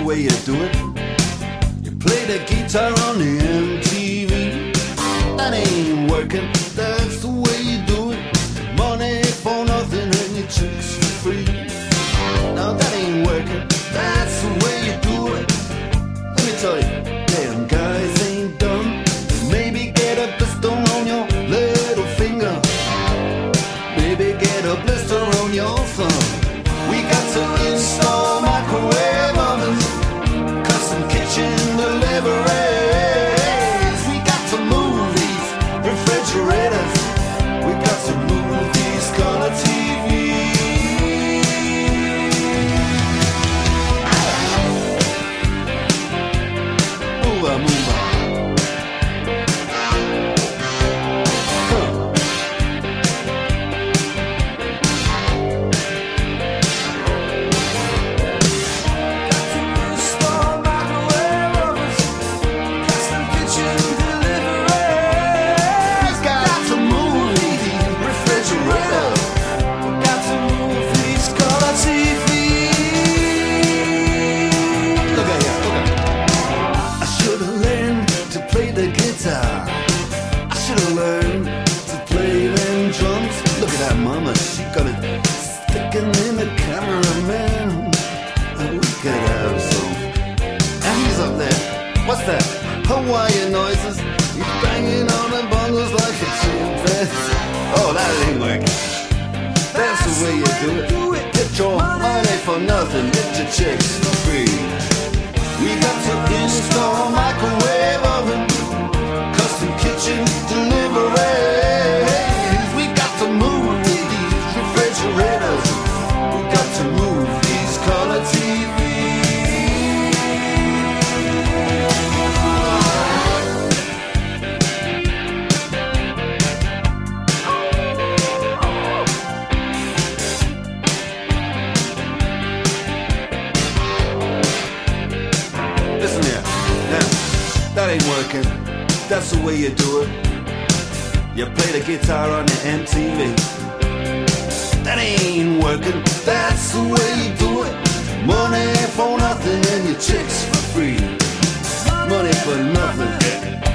way you do it. You play the guitar on the MTV. That ain't working, that's the way you do it. Money for nothing and your chicks for free. Now that ain't working, that's the way you do it. Let me tell you, damn guys ain't dumb. Maybe get a blister on your little finger. Maybe get a blister on your thumb. We got to install microwave ovens, custom kitchen deliveries. We got to move these refrigerators. We got to move these color TVs. Move on, move on. I should've learned to play them drums. Look at that mama, she got it sticking in the cameraman. And we could have some. And he's up there, what's that? Hawaiian noises. He's banging on the bongos like a chimpanzee. Oh, that ain't working. That's the way you do it. Get your money for nothing, get your chicks for free. We got to install microwave oven, custom kitchen deliveries. We got to move these refrigerators. We got to move these color TVs. Listen here, now, that ain't working. That's the way you do it. You play the guitar on the MTV. That ain't working. That's the way you do it. Money for nothing and your chicks for free. Money for nothing.